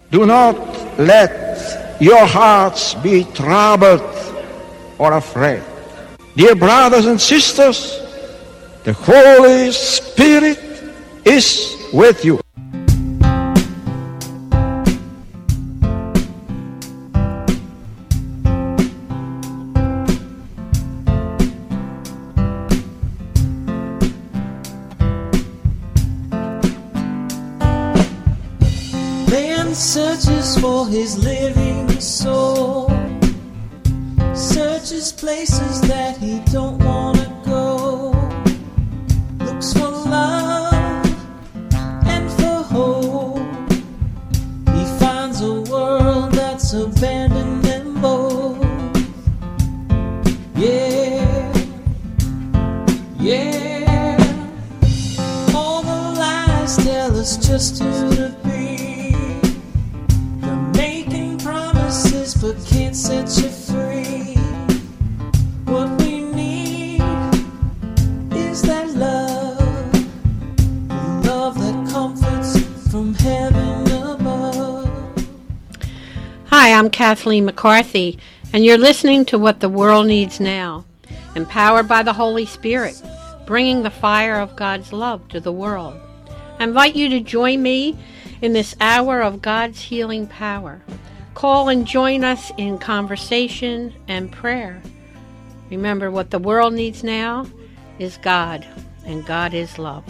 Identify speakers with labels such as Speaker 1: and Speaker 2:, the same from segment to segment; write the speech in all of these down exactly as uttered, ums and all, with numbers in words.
Speaker 1: Do not let your hearts be troubled or afraid. Dear brothers and sisters, the Holy Spirit is with you.
Speaker 2: Man searches for his living soul, searches places that he don't wanna go, looks for love and for hope. He finds a world that's abandoned them both. Yeah, yeah. All the lies tell us just who to be. They're making promises but can't set you free. What we need is that love, the love that comforts from heaven above.
Speaker 3: Hi, I'm Kathleen McCarthy, and you're listening to What the World Needs Now, empowered by the Holy Spirit, bringing the fire of God's love to the world. I invite you to join me in this hour of God's healing power. Call and join us in conversation and prayer. Remember, what the world needs now is God, and God is love.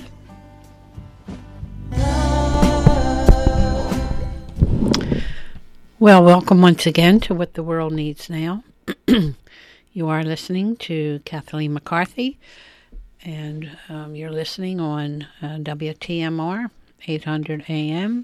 Speaker 3: Well, welcome once again to What the World Needs Now. You are listening to Kathleen McCarthy, and um, you're listening on uh, W T M R eight hundred A M.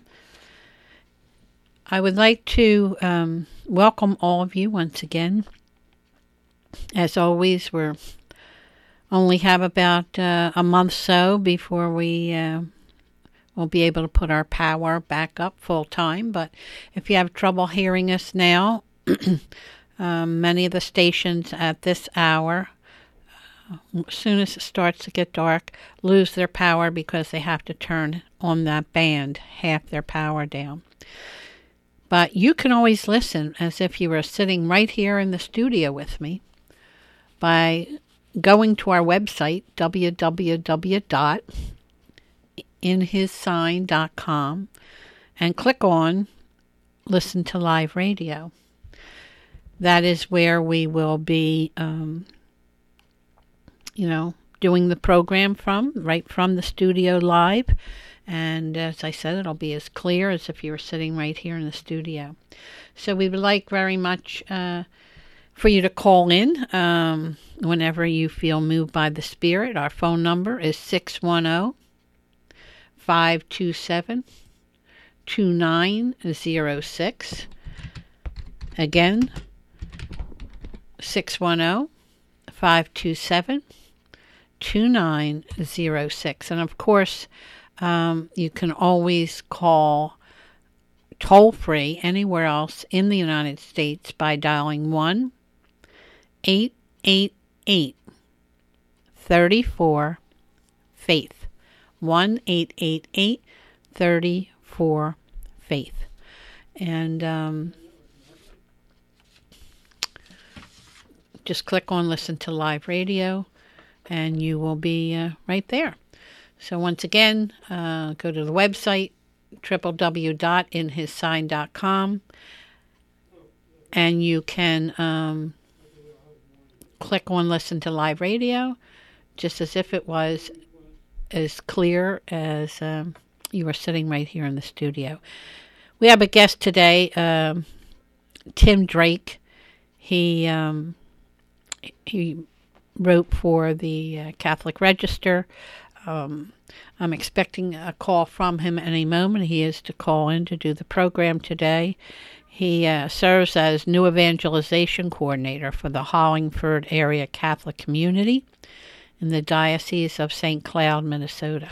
Speaker 3: I would like to um, welcome all of you once again. As always, we're only have about uh, a month so before we uh, will be able to put our power back up full time. But if you have trouble hearing us now, um, many of the stations at this hour, uh, as soon as it starts to get dark, lose their power because they have to turn on that band, half their power down. But you can always listen as if you were sitting right here in the studio with me by going to our website, w w w dot in his sign dot com, and click on Listen to Live Radio. That is where we will be, um, you know, doing the program from, right from the studio live. And as I said, it'll be as clear as if you were sitting right here in the studio. So we would like very much uh, for you to call in um, whenever you feel moved by the Spirit. Our phone number is six one zero, five two seven, two nine zero six. Again, six one zero, five two seven, two nine zero six. And of course, Um, you can always call toll-free anywhere else in the United States by dialing one eight eight eight, three four, faith. one eight eight eight, three four, faith. And um, just click on Listen to Live Radio, and you will be uh, right there. So once again, uh, go to the website, w w w dot in his sign dot com, and you can um, click on Listen to Live Radio, just as if it was as clear as um, you were sitting right here in the studio. We have a guest today, um, Tim Drake. He um, he wrote for the uh, Catholic Register. Um, I'm expecting a call from him any moment. He is to call in to do the program today. He uh, serves as new evangelization coordinator for the Hollingford area Catholic community in the Diocese of Saint Cloud, Minnesota.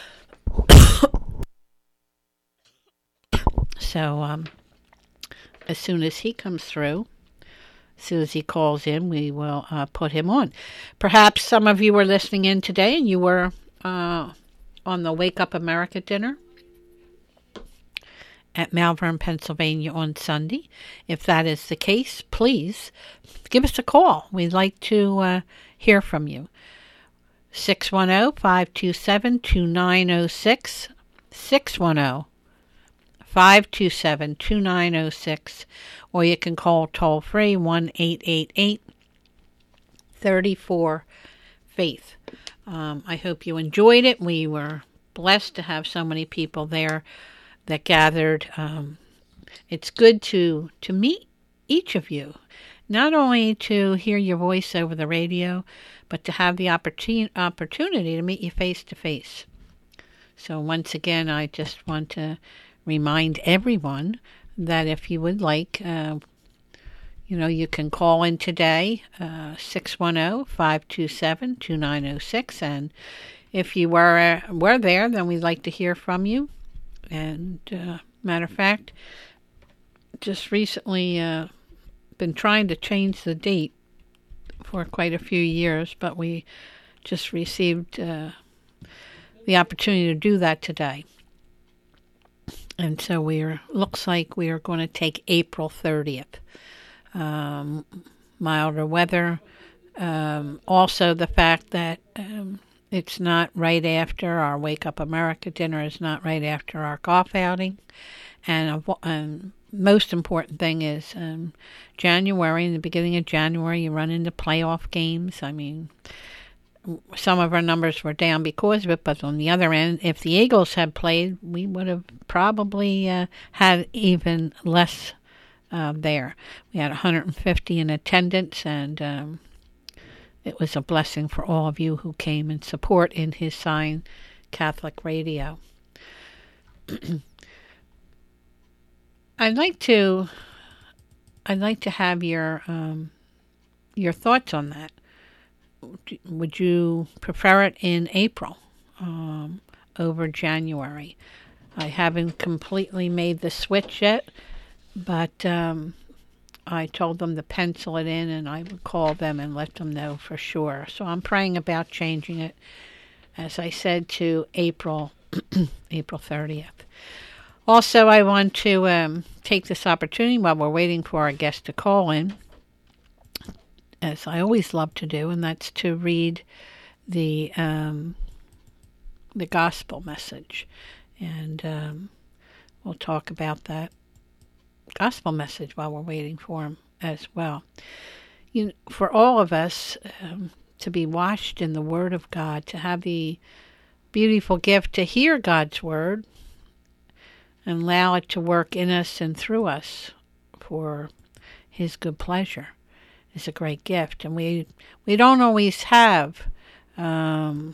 Speaker 3: So um, as soon as he comes through, as soon as he calls in, we will uh, put him on. Perhaps some of you were listening in today and you were uh, on the Wake Up America dinner. at Malvern, Pennsylvania on Sunday. If that is the case, please give us a call. We'd like to uh, hear from you. six one zero, five two seven, two nine zero six, six one zero, five two seven, two nine zero six, or you can call toll free one eight eight eight, three four, faith. Um, I hope you enjoyed it. We were blessed to have so many people there that gathered. Um, it's good to, to meet each of you, not only to hear your voice over the radio, but to have the opportun- opportunity to meet you face to face. So once again, I just want to remind everyone that if you would like, uh, you know, you can call in today, uh, six one zero, five two seven, two nine zero six, and if you were uh, were there, then we'd like to hear from you. And uh, matter of fact, just recently uh, been trying to change the date for quite a few years, but we just received uh, the opportunity to do that today. And so we're looks like we are going to take April thirtieth. Um, milder weather. Um, also the fact that um, it's not right after our Wake Up America dinner, is not right after our golf outing. And a um, most important thing is um, January, in the beginning of January, you run into playoff games. I mean, some of our numbers were down because of it, but on the other end, if the Eagles had played, we would have probably uh, had even less uh, there. We had one hundred fifty in attendance, and um, it was a blessing for all of you who came in support in His Sign Catholic Radio. I'd like to, I'd like to have your um, your thoughts on that. Would you prefer it in April um, over January? I haven't completely made the switch yet, but um, I told them to pencil it in, and I would call them and let them know for sure. So I'm praying about changing it, as I said, to April, April thirtieth. Also, I want to um, take this opportunity while we're waiting for our guest to call in, as I always love to do, and that's to read the um, the gospel message. And um, we'll talk about that gospel message while we're waiting for him as well. You know, for all of us um, to be washed in the Word of God, to have the beautiful gift to hear God's Word and allow it to work in us and through us for His good pleasure, is a great gift. And we we don't always have um,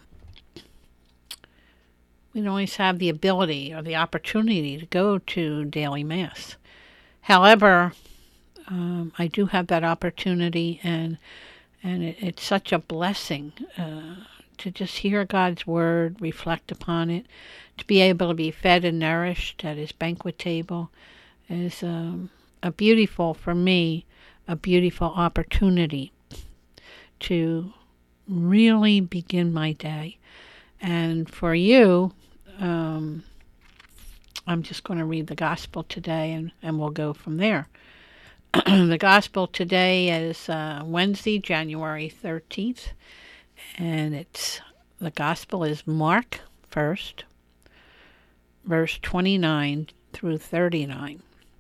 Speaker 3: we don't always have the ability or the opportunity to go to daily Mass. However, um, I do have that opportunity, and and it, it's such a blessing uh, to just hear God's Word, reflect upon it, to be able to be fed and nourished at His banquet table is um, a beautiful, for me, a beautiful opportunity to really begin my day. And for you, um, I'm just going to read the gospel today, and, and we'll go from there. The gospel today is uh, Wednesday, January thirteenth, and it's the gospel is Mark first, verse twenty-nine through thirty-nine.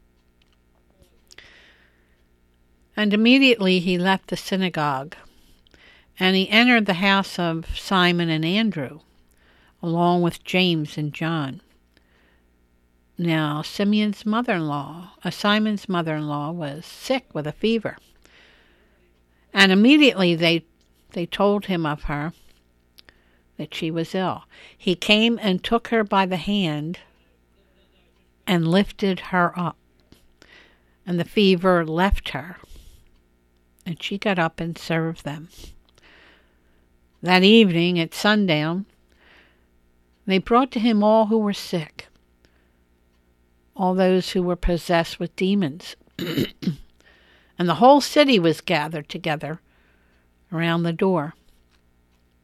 Speaker 3: And immediately he left the synagogue, and he entered the house of Simon and Andrew, along with James and John. Now Simeon's mother-in-law, uh, Simon's mother-in-law, was sick with a fever. And immediately they they told him of her, that she was ill. He came and took her by the hand and lifted her up. And the fever left her, and she got up and served them. That evening at sundown, they brought to him all who were sick, all those who were possessed with demons. And the whole city was gathered together around the door.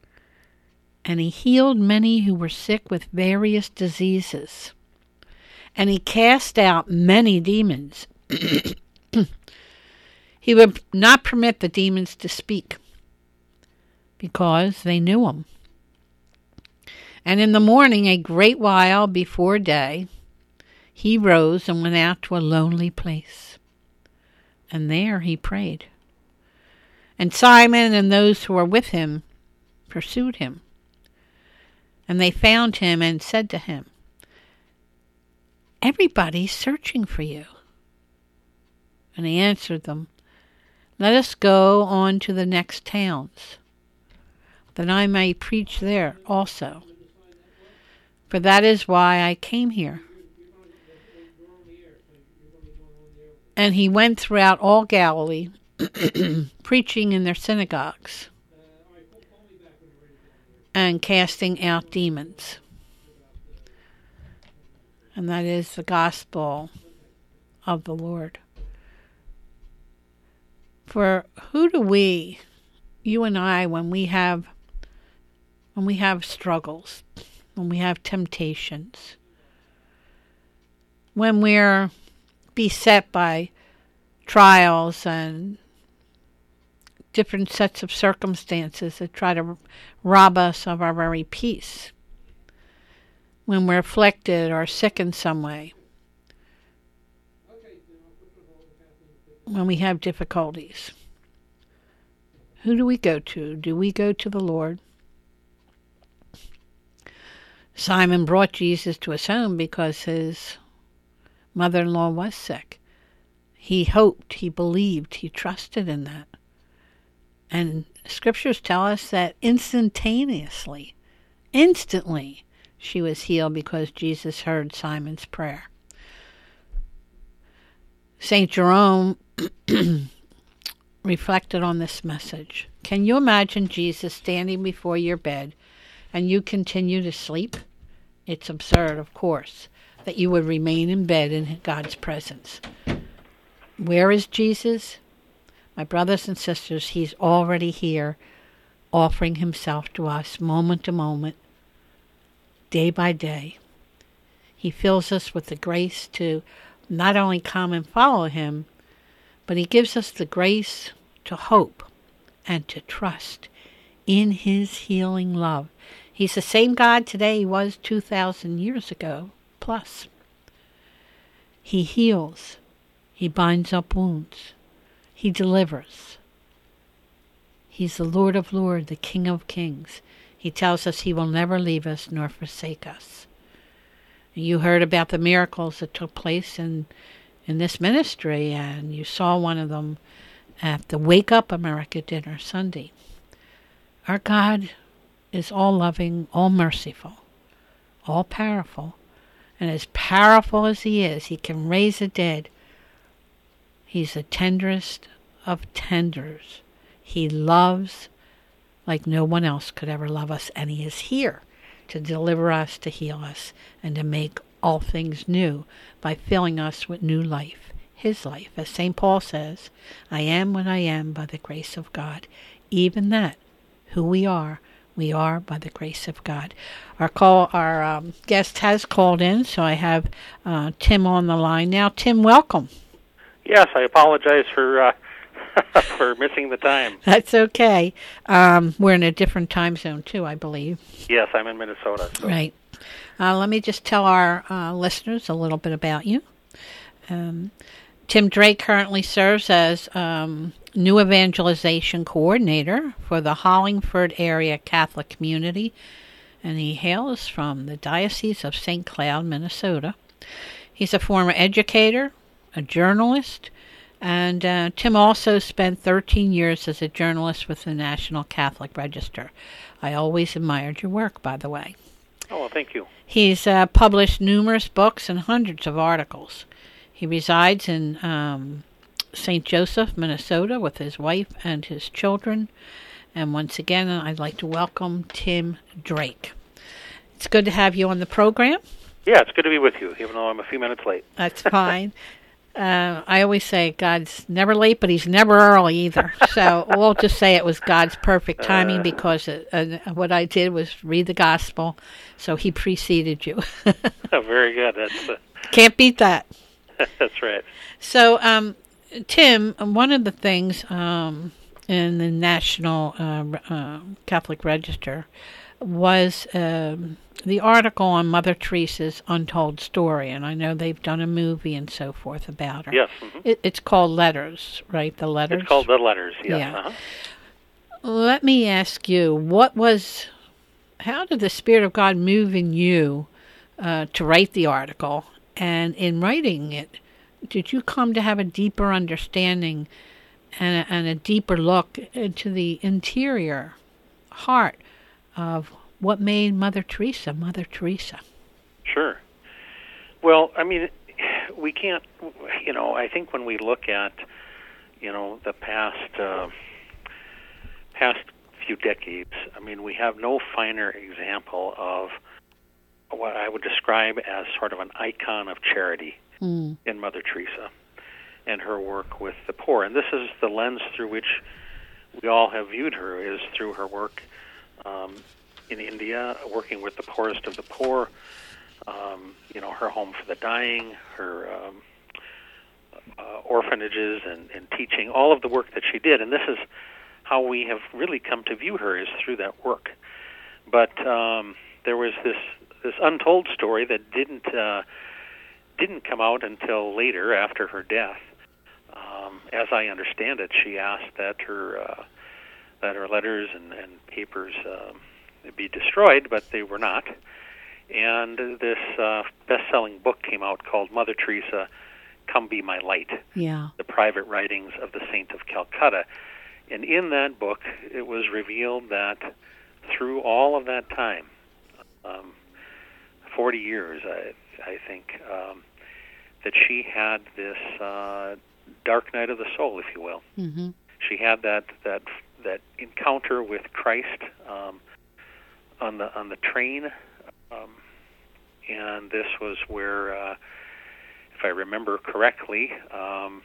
Speaker 3: And he healed many who were sick with various diseases, and he cast out many demons. He would not permit the demons to speak because they knew him. And in the morning, a great while before day, he rose and went out to a lonely place. And there he prayed. And Simon and those who were with him pursued him. And they found him and said to him, "Everybody's searching for you." And he answered them, "Let us go on to the next towns, that I may preach there also. For that is why I came here." And he went throughout all Galilee, preaching in their synagogues and casting out demons. And that is the gospel of the Lord. For who do we, you and I, when we have when we have struggles, when we have temptations, when we're beset by trials and different sets of circumstances that try to rob us of our very peace, when we're afflicted or sick in some way, when we have difficulties, who do we go to? Do we go to the Lord? Simon brought Jesus to his home because his mother-in-law was sick. He hoped, he believed, he trusted in that. And scriptures tell us that instantaneously, instantly, she was healed because Jesus heard Simon's prayer. Saint Jerome reflected on this message. Can you imagine Jesus standing before your bed and you continue to sleep? It's absurd, of course, that you would remain in bed in God's presence. Where is Jesus? My brothers and sisters, he's already here, offering himself to us moment to moment, day by day. He fills us with the grace to not only come and follow him, but he gives us the grace to hope and to trust in his healing love. He's the same God today he was two thousand years ago, plus. He heals. He binds up wounds. He delivers. He's the Lord of Lords, the King of Kings. He tells us he will never leave us nor forsake us. You heard about the miracles that took place in, in this ministry, and you saw one of them at the Wake Up America dinner Sunday. Our God is all-loving, all-merciful, all-powerful, and as powerful as he is, he can raise the dead. He's the tenderest of tenders. He loves like no one else could ever love us, and he is here to deliver us, to heal us, and to make all things new by filling us with new life, his life. As Saint Paul says, I am what I am by the grace of God. Even that, who we are, we are by the grace of God. Our call, our um, guest has called in, so I have uh, Tim on the line now. Tim, welcome.
Speaker 4: Yes, I apologize for uh, for missing the time.
Speaker 3: That's okay. Um, we're in a different time zone, too, I believe.
Speaker 4: Yes, I'm in Minnesota. So.
Speaker 3: Right. Uh, let me just tell our uh, listeners a little bit about you. Um, Tim Drake currently serves as um, New Evangelization Coordinator for the Hollingford Area Catholic Community, and he hails from the Diocese of Saint Cloud, Minnesota. He's a former educator, a journalist, and uh, Tim also spent thirteen years as a journalist with the National Catholic Register. I always admired your work, by the way.
Speaker 4: Oh, well, thank you.
Speaker 3: He's uh, published numerous books and hundreds of articles. He resides in um, Saint Joseph, Minnesota, with his wife and his children. And once again, I'd like to welcome Tim Drake. It's good to have you on the program.
Speaker 4: Yeah, it's good to be with you, even though I'm a few minutes late.
Speaker 3: That's fine. Uh, I always say God's never late, but he's never early either. So we'll just say it was God's perfect timing uh, because it, uh, what I did was read the gospel, so he preceded you.
Speaker 4: Oh, very good. That's uh,
Speaker 3: Can't beat that.
Speaker 4: That's right.
Speaker 3: So, um, Tim, one of the things um, in the National uh, uh, Catholic Register was um, the article on Mother Teresa's untold story, and I know they've done a movie and so forth about her.
Speaker 4: Yes. Mm-hmm.
Speaker 3: It, it's called Letters, right? The Letters?
Speaker 4: It's called The Letters, yes.
Speaker 3: Yeah.
Speaker 4: Uh-huh.
Speaker 3: Let me ask you, what was, how did the Spirit of God move in you uh, to write the article? And in writing it, did you come to have a deeper understanding and a, and a deeper look into the interior heart of what made Mother Teresa Mother Teresa?
Speaker 4: Sure. Well, I mean, we can't, you know, I think when we look at, you know, the past uh, past few decades, I mean, we have no finer example of what I would describe as sort of an icon of charity mm. in Mother Teresa and her work with the poor. And this is the lens through which we all have viewed her, is through her work um, in India, working with the poorest of the poor, um, you know, her home for the dying, her um, uh, orphanages and, and teaching, all of the work that she did. And this is how we have really come to view her, is through that work. But um, there was this this untold story that didn't uh, didn't come out until later, after her death. Um, as I understand it, she asked that her uh, that her letters and, and papers um, be destroyed, but they were not. And this uh, best-selling book came out called Mother Teresa, Come Be My Light,
Speaker 3: yeah.
Speaker 4: The Private Writings of the Saint of Calcutta. And in that book, it was revealed that through all of that time, um, forty years, I, I think, um, that she had this uh, dark night of the soul, if you will.
Speaker 3: Mm-hmm. She
Speaker 4: had that that that encounter with Christ um, on the on the train, um, and this was where, uh, if I remember correctly, um,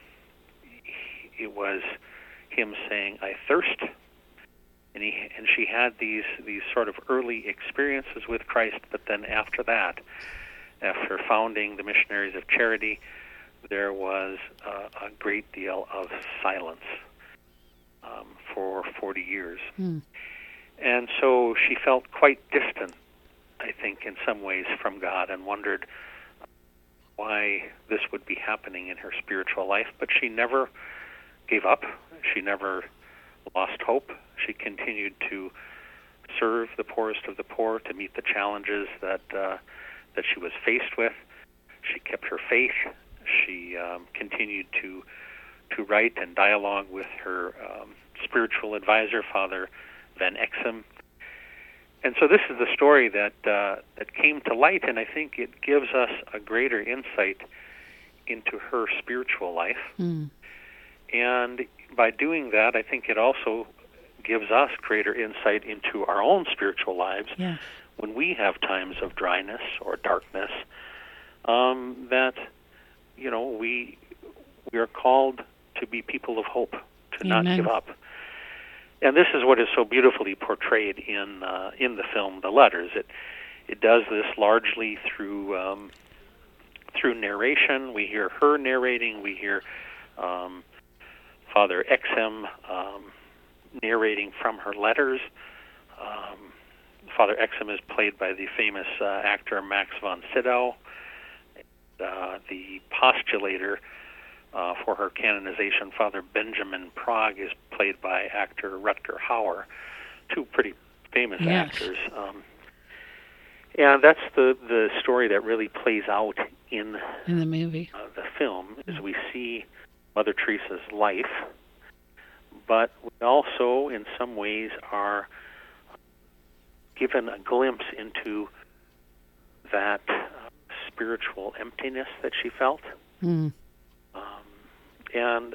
Speaker 4: it was him saying, "I thirst," and he and she had these these sort of early experiences with Christ. But then after that, after founding the Missionaries of Charity, there was uh, a great deal of silence um, for forty years. Mm. And so she felt quite distant, I think, in some ways from God, and wondered why this would be happening in her spiritual life. But she never gave up. She never lost hope. She continued to serve the poorest of the poor, to meet the challenges that uh, that she was faced with. She kept her faith. She um, continued to to write and dialogue with her um, spiritual advisor, Father Van Exum. And so this is the story that uh, that came to light, and I think it gives us a greater insight into her spiritual life. Mm. And by doing that, I think it also gives us greater insight into our own spiritual lives.
Speaker 3: Yes.
Speaker 4: When we have times of dryness or darkness, um, that, you know, we we are called to be people of hope, to
Speaker 3: Amen.
Speaker 4: Not give up. And this is what is so beautifully portrayed in uh, in the film, The Letters. It it does this largely through um, through narration. We hear her narrating. We hear um, Father Exum um, narrating from her letters. Um, Father Exum is played by the famous uh, actor Max von Sydow. Uh, the postulator uh, for her canonization, Father Benjamin Prague, is played by actor Rutger Hauer, two pretty famous
Speaker 3: yes.
Speaker 4: actors. Um, and that's the, the story that really plays out in,
Speaker 3: in the movie.
Speaker 4: Uh, the film, is we see Mother Teresa's life, but we also, in some ways, are given a glimpse into that uh, spiritual emptiness that she felt. Mm. Um, and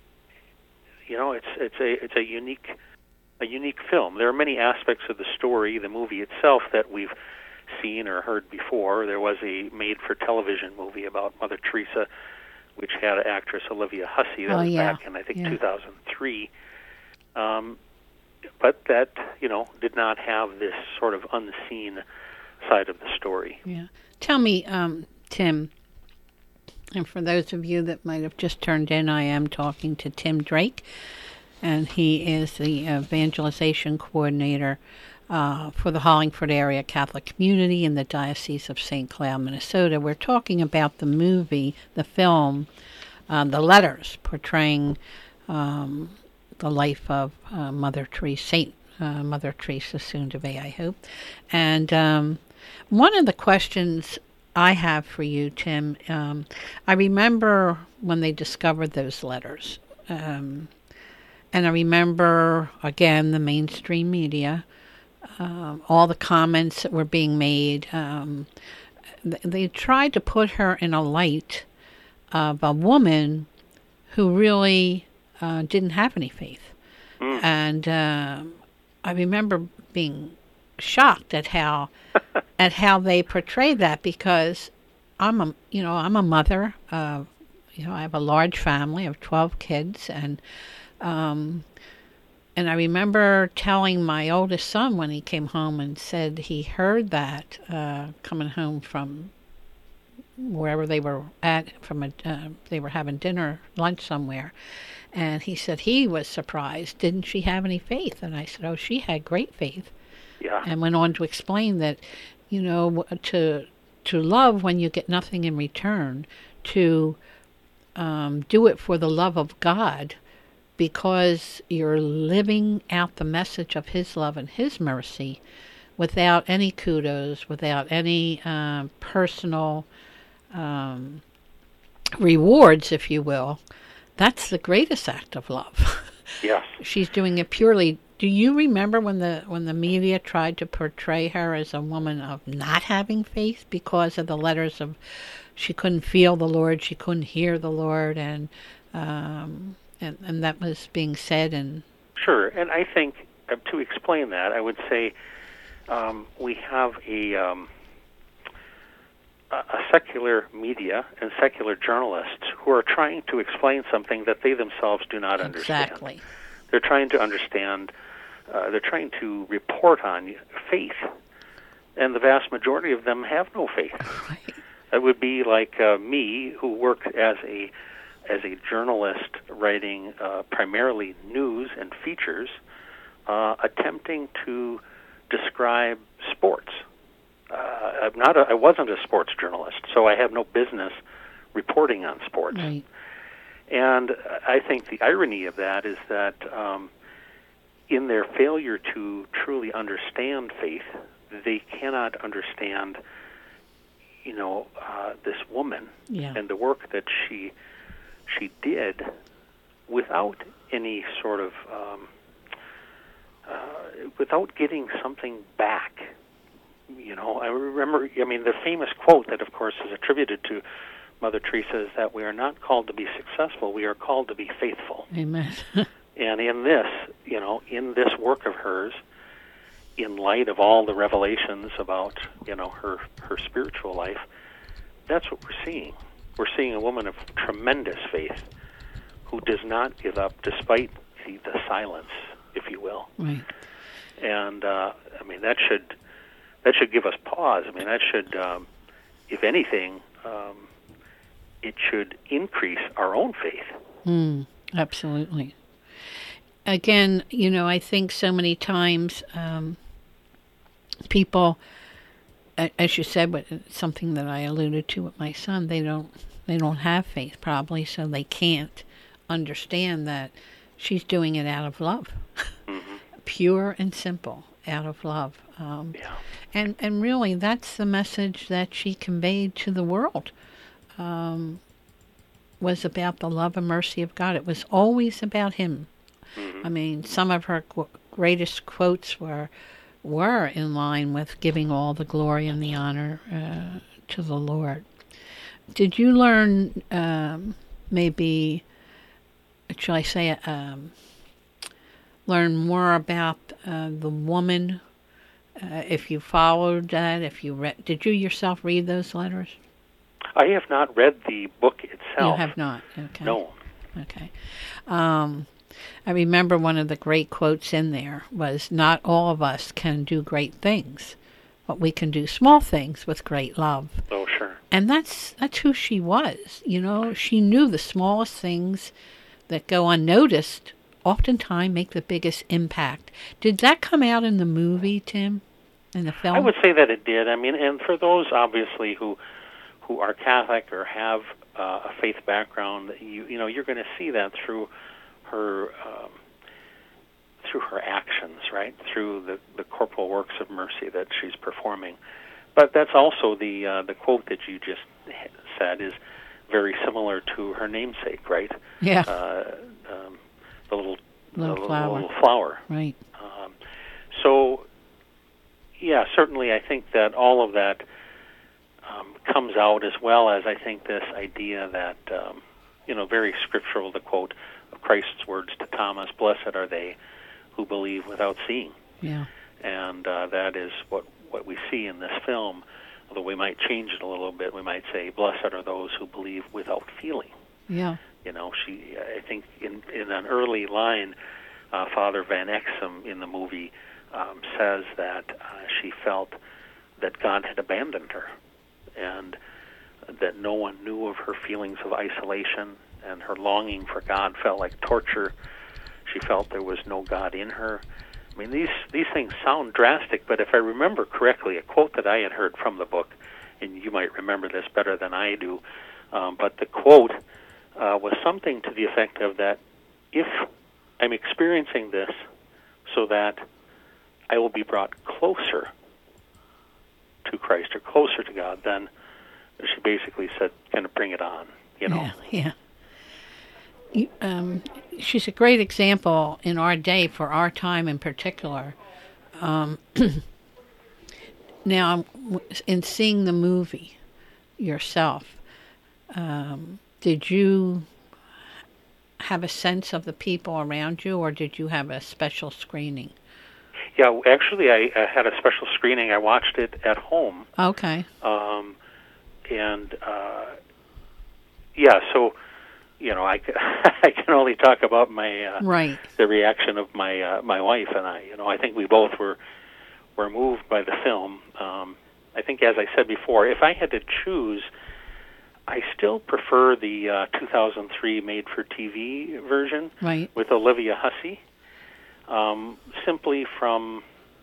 Speaker 4: you know, it's it's a it's a unique a unique film. There are many aspects of the story, the movie itself, that we've seen or heard before. There was a made-for-television movie about Mother Teresa, which had actress Olivia Hussey. That
Speaker 3: oh,
Speaker 4: was
Speaker 3: yeah.
Speaker 4: back in, I think,
Speaker 3: yeah.
Speaker 4: two thousand three. Um, but that, you know, did not have this sort of unseen side of the story.
Speaker 3: Yeah. Tell me, um, Tim, And for those of you that might have just turned in, I am talking to Tim Drake, and he is the evangelization coordinator uh, for the Hollingford Area Catholic Community in the Diocese of Saint Cloud, Minnesota. We're talking about the movie, the film, uh, The Letters, portraying um, the life of uh, Mother Teresa, Saint uh, Mother Teresa, soon to be, I hope. And um, one of the questions I have for you, Tim, um, I remember when they discovered those letters. Um, and I remember, again, the mainstream media, um, all the comments that were being made. Um, th- they tried to put her in a light of a woman who really uh, didn't have any faith. Mm. And uh, I remember being shocked at how at how they portrayed that, because I'm a you know I'm a mother. Uh, you know I have a large family of twelve kids, and um, and I remember telling my oldest son when he came home and said he heard that uh, coming home from wherever they were at from a uh, they were having dinner lunch somewhere, and he said he was surprised. Didn't she have any faith? And I said, oh, she had great faith.
Speaker 4: Yeah.
Speaker 3: And went on to explain that, you know, to to love when you get nothing in return, to um, do it for the love of God, because you're living out the message of His love and His mercy without any kudos, without any um, personal um, rewards, if you will. That's the greatest act of love.
Speaker 4: Yes.
Speaker 3: She's doing it purely. Do you remember when the when the media tried to portray her as a woman of not having faith because of the letters of she couldn't feel the Lord, she couldn't hear the Lord, and um, and and that was being said? And
Speaker 4: sure, and I think uh, to explain that, I would say um, we have a um, a secular media and secular journalists who are trying to explain something that they themselves do not understand.
Speaker 3: Exactly.
Speaker 4: They're trying to understand, uh, they're trying to report on faith, and the vast majority of them have no faith.
Speaker 3: Right.
Speaker 4: It would be like uh, me, who worked as a as a journalist writing uh, primarily news and features, uh, attempting to describe sports. Uh, I'm not a, I wasn't a sports journalist, so I have no business reporting on sports.
Speaker 3: Right.
Speaker 4: And I think the irony of that is that um, in their failure to truly understand faith, they cannot understand, you know, uh, this woman
Speaker 3: Yeah.
Speaker 4: and the work that she she did without any sort of um, uh, without getting something back. You know, I remember. I mean, the famous quote that, of course, is attributed to Mother Teresa is that we are not called to be successful, we are called to be faithful.
Speaker 3: Amen.
Speaker 4: And in this, you know, in this work of hers, in light of all the revelations about, you know, her, her spiritual life, that's what we're seeing. We're seeing a woman of tremendous faith who does not give up despite the, the silence, if you will.
Speaker 3: Right.
Speaker 4: And, uh, I mean, that should that should give us pause. I mean, that should, um, if anything, um, it should increase our own faith.
Speaker 3: Mm, absolutely. Again, you know, I think so many times um, people, as you said, but it's something that I alluded to with my son, they don't they don't have faith probably, so they can't understand that she's doing it out of love, mm-hmm. Pure and simple, out of love. Um,
Speaker 4: yeah.
Speaker 3: And and really, that's the message that she conveyed to the world. Um, was about the love and mercy of God. It was always about Him. Mm-hmm. I mean, some of her qu- greatest quotes were were in line with giving all the glory and the honor uh, to the Lord. Did you learn, um, maybe, shall I say, um, learn more about uh, the woman? Uh, if you followed that, if you read, did you yourself read those letters?
Speaker 4: I have not read the book itself.
Speaker 3: You have not? Okay.
Speaker 4: No.
Speaker 3: Okay. Um, I remember one of the great quotes in there was, not all of us can do great things, what we can do, small things with great love.
Speaker 4: Oh, sure.
Speaker 3: And that's that's who she was. You know, she knew the smallest things that go unnoticed oftentimes make the biggest impact. Did that come out in the movie, Tim, in the film?
Speaker 4: I would say that it did. I mean, and for those, obviously, who who are Catholic or have uh, a faith background, you you know, you're going to see that through her um, through her actions, right? Through the, the corporal works of mercy that she's performing. But that's also the uh, the quote that you just said is very similar to her namesake, right?
Speaker 3: Yeah.
Speaker 4: Uh, um, the little
Speaker 3: little
Speaker 4: the
Speaker 3: flower.
Speaker 4: Little flower.
Speaker 3: Right.
Speaker 4: Um, so, yeah, certainly I think that all of that um, comes out, as well as I think this idea that, um, you know, very scriptural, the quote of Christ's words to Thomas, "Blessed are they who believe without seeing."
Speaker 3: Yeah.
Speaker 4: And uh, that is what, what we see in this film, although we might change it a little bit. We might say, "Blessed are those who believe without feeling."
Speaker 3: Yeah.
Speaker 4: You know, she. I think in, in an early line, uh, Father Van Exum in the movie um, says that uh, she felt that God had abandoned her, and that no one knew of her feelings of isolation, and her longing for God felt like torture. She felt there was no God in her. I mean, these these things sound drastic, but if I remember correctly, a quote that I had heard from the book, and you might remember this better than I do, um, but the quote uh, was something to the effect of that: if I'm experiencing this so that I will be brought closer to Christ or closer to God, then she basically said, kind of bring it on, you know.
Speaker 3: Yeah, yeah. You, um, she's a great example in our day, for our time in particular. Um, now, in seeing the movie yourself, um, did you have a sense of the people around you, or did you have a special screening?
Speaker 4: Yeah, actually, I, I had a special screening. I watched it at home.
Speaker 3: Okay.
Speaker 4: Um, and, uh, yeah, so, you know, I, I can only talk about my, uh,
Speaker 3: right.
Speaker 4: the reaction of my, uh, my wife and I. You know, I think we both were, were moved by the film. Um, I think, as I said before, if I had to choose, I still prefer the uh, two thousand three made-for-T V version,
Speaker 3: right,
Speaker 4: with Olivia Hussey, um, simply from,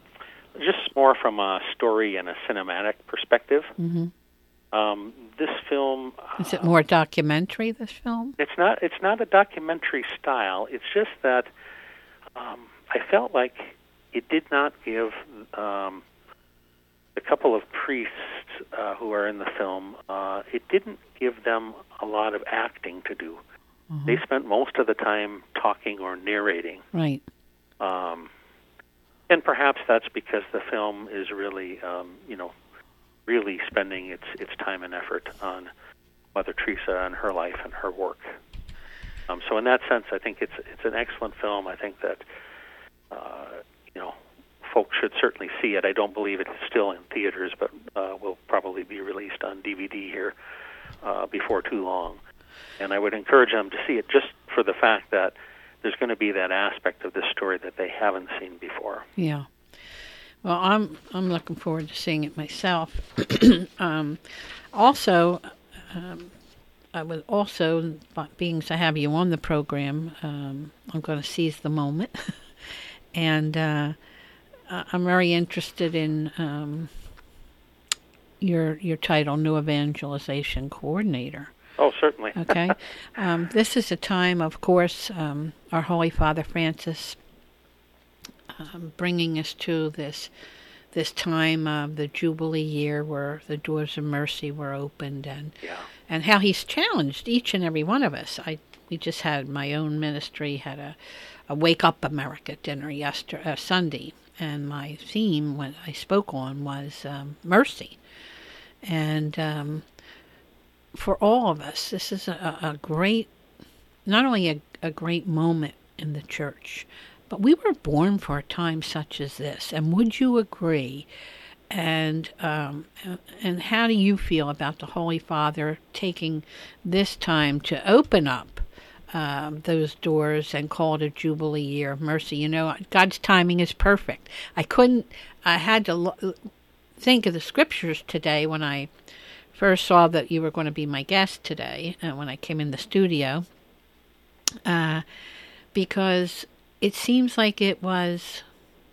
Speaker 4: just more from a story and a cinematic perspective.
Speaker 3: Mm-hmm.
Speaker 4: Um, this film...
Speaker 3: Is it more documentary, this film?
Speaker 4: It's not It's not a documentary style. It's just that um, I felt like it did not give um, the couple of priests uh, who are in the film, uh, it didn't give them a lot of acting to do. Mm-hmm. They spent most of the time talking or narrating.
Speaker 3: Right.
Speaker 4: Um, and perhaps that's because the film is really, um, you know, really spending its its time and effort on Mother Teresa and her life and her work. Um, so in that sense, I think it's it's an excellent film. I think that, uh, you know, folks should certainly see it. I don't believe it is still in theaters, but uh, will probably be released on D V D here uh, before too long. And I would encourage them to see it just for the fact that there's going to be that aspect of this story that they haven't seen before.
Speaker 3: Yeah. Well, I'm I'm looking forward to seeing it myself. um, also, um, I would also, being to have you on the program, um, I'm going to seize the moment, and uh, I'm very interested in um, your your title, New Evangelization Coordinator.
Speaker 4: Oh, certainly.
Speaker 3: Okay. Um, this is a time, of course, um, our Holy Father Francis um, bringing us to this this time of the Jubilee year where the doors of mercy were opened, and
Speaker 4: yeah.
Speaker 3: and how he's challenged each and every one of us. I we just had my own ministry had a, a Wake Up America dinner yesterday, uh, Sunday, and my theme when I spoke on was um, mercy, and um, for all of us, this is a, a great, not only a, a great moment in the church, but we were born for a time such as this. And would you agree? And um, and how do you feel about the Holy Father taking this time to open up um, those doors and call it a Jubilee year of mercy? You know, God's timing is perfect. I couldn't, I had to lo- think of the scriptures today when I first saw that you were going to be my guest today, uh, when I came in the studio, uh, because it seems like it was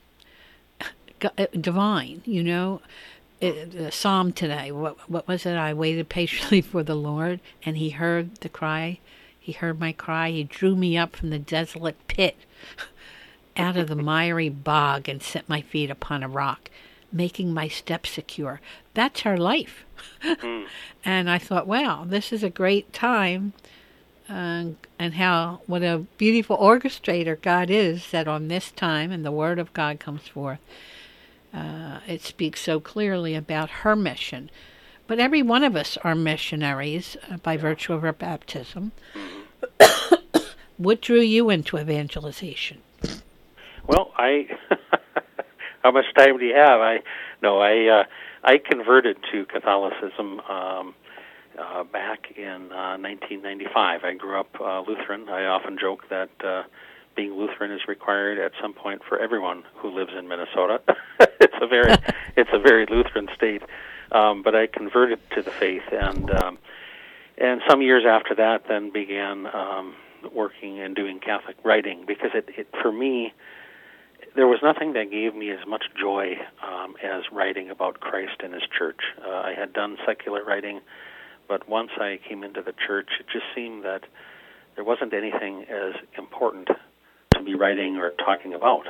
Speaker 3: divine, you know. It, the psalm today, what what was it? I waited patiently for the Lord, and he heard the cry. He heard my cry. He drew me up from the desolate pit, out of the miry bog, and set my feet upon a rock, making my steps secure. That's our life. Mm. And I thought, wow, this is a great time, uh, and how, what a beautiful orchestrator God is, that on this time, and the Word of God comes forth, uh, it speaks so clearly about her mission. But every one of us are missionaries uh, by virtue of our baptism. What drew you into evangelization?
Speaker 4: Well, I... How much time do you have? I no, I uh, I converted to Catholicism um, uh, back in uh, nineteen ninety-five. I grew up uh, Lutheran. I often joke that uh, being Lutheran is required at some point for everyone who lives in Minnesota. it's a very it's a very Lutheran state. Um, but I converted to the faith, and um, and some years after that, then began um, working and doing Catholic writing, because it, it for me, there was nothing that gave me as much joy um, as writing about Christ and His church. Uh, I had done secular writing, but once I came into the church, it just seemed that there wasn't anything as important to be writing or talking about.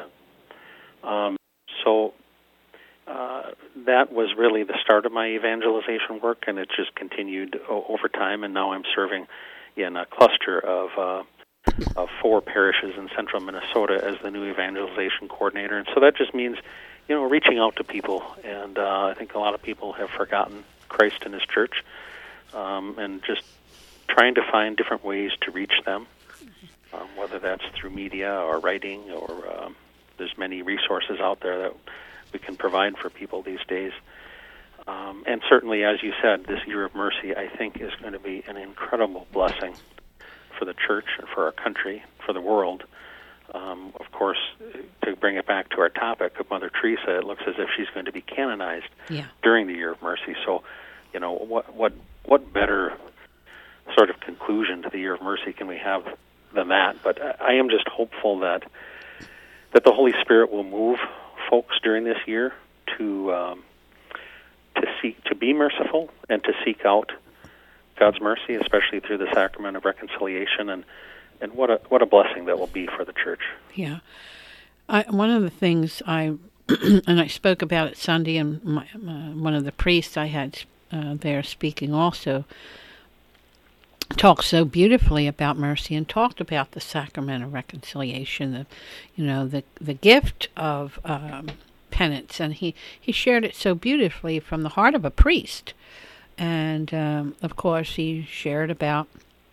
Speaker 4: Um, so uh, that was really the start of my evangelization work, and it just continued o- over time, and now I'm serving in a cluster of uh, of four parishes in central Minnesota as the new evangelization coordinator. And so that just means, you know, reaching out to people. And uh, I think a lot of people have forgotten Christ and His church, um, and just trying to find different ways to reach them, um, whether that's through media or writing, or um, there's many resources out there that we can provide for people these days. Um, and certainly, as you said, this Year of Mercy, I think, is going to be an incredible blessing for the church and for our country, for the world. Um, of course, to bring it back to our topic of Mother Teresa, it looks as if she's going to be canonized
Speaker 3: yeah.
Speaker 4: during the Year of Mercy. So, you know, what what what better sort of conclusion to the Year of Mercy can we have than that? But I, I am just hopeful that that the Holy Spirit will move folks during this year to um, to seek to be merciful and to seek out God's mercy, especially through the sacrament of reconciliation, and, and what a what a blessing that will be for the church.
Speaker 3: Yeah, I, one of the things I and I spoke about it Sunday, and my, my, one of the priests I had uh, there speaking also talked so beautifully about mercy and talked about the sacrament of reconciliation, the you know the the gift of um, penance, and he he shared it so beautifully from the heart of a priest. And, um, of course, he shared about,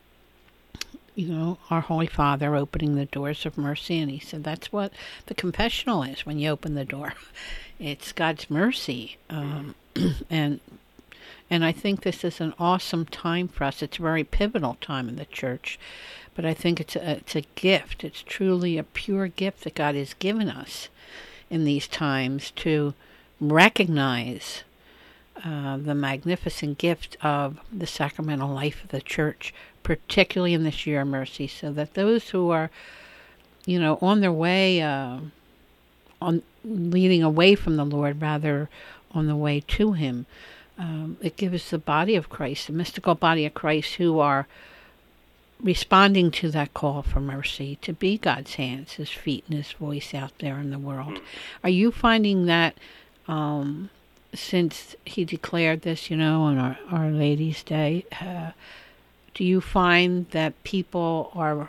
Speaker 3: you know, our Holy Father opening the doors of mercy. And he said that's what the confessional is when you open the door. It's God's mercy. Um, and and I think this is an awesome time for us. It's a very pivotal time in the church. But I think it's a, it's a gift. It's truly a pure gift that God has given us in these times to recognize Uh, the magnificent gift of the sacramental life of the church, particularly in this Year of Mercy, so that those who are, you know, on their way, uh, on leading away from the Lord, rather on the way to Him, um, it gives the body of Christ, the mystical body of Christ, who are responding to that call for mercy, to be God's hands, His feet, and His voice out there in the world. Are you finding that um, since He declared this, you know, on our, our Lady's Day, uh, do you find that people are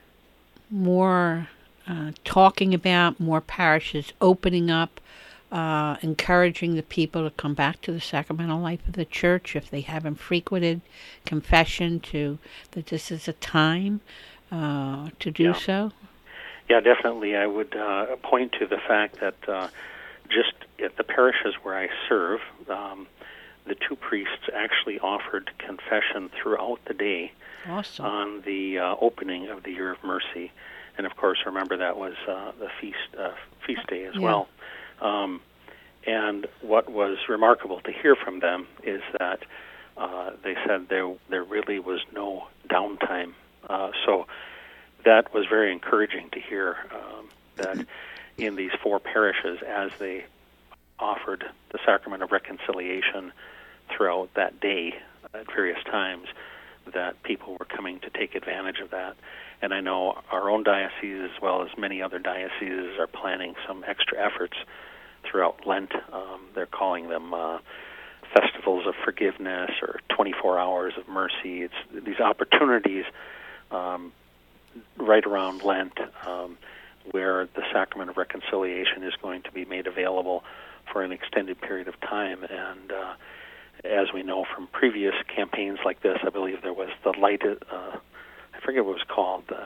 Speaker 3: more uh, talking about, more parishes opening up, uh, encouraging the people to come back to the sacramental life of the church if they haven't frequented confession, to that this is a time uh, to do
Speaker 4: yeah.
Speaker 3: so?
Speaker 4: Yeah, definitely. I would uh, point to the fact that uh, just at the parishes where I serve, um, the two priests actually offered confession throughout the day
Speaker 3: awesome.
Speaker 4: on the uh, opening of the Year of Mercy. And of course, remember that was uh, the feast uh, feast day as
Speaker 3: yeah.
Speaker 4: well. Um, and what was remarkable to hear from them is that uh, they said there there really was no downtime. Uh, so that was very encouraging to hear, um, that in these four parishes, as they offered the sacrament of reconciliation throughout that day at various times, that people were coming to take advantage of that. And I know our own diocese, as well as many other dioceses, are planning some extra efforts throughout Lent. Um, they're calling them uh, festivals of forgiveness or twenty-four hours of mercy. It's these opportunities um, right around Lent um, where the sacrament of reconciliation is going to be made available for an extended period of time. And uh, as we know from previous campaigns like this, I believe there was the light, uh, I forget what it was called, uh,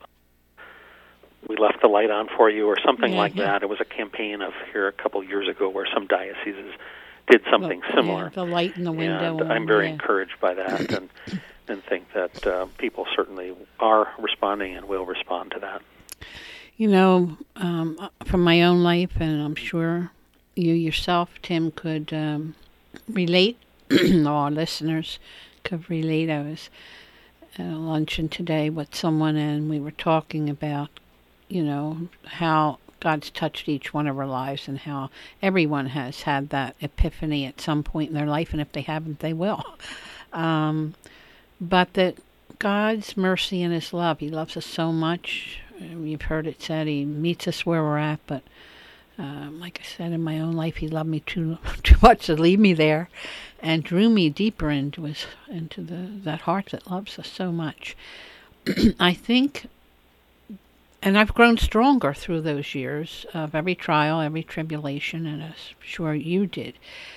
Speaker 4: We Left the Light On For You or something yeah, like yeah. that. It was a campaign of here a couple years ago where some dioceses did something
Speaker 3: well,
Speaker 4: similar.
Speaker 3: Yeah, the light in the window.
Speaker 4: And I'm very
Speaker 3: yeah.
Speaker 4: encouraged by that and, and think that uh, people certainly are responding and will respond to that.
Speaker 3: You know, um, from my own life, and I'm sure you yourself, Tim, could um, relate, our listeners could relate. I was at a luncheon today with someone, and we were talking about, you know, how God's touched each one of our lives and how everyone has had that epiphany at some point in their life, and if they haven't, they will. Um, but that God's mercy and His love, He loves us so much. You've heard it said He meets us where we're at, but um, like I said, in my own life, He loved me too too much to leave me there, and drew me deeper into His into the that heart that loves us so much. I think, and I've grown stronger through those years of every trial, every tribulation, and I'm sure you did.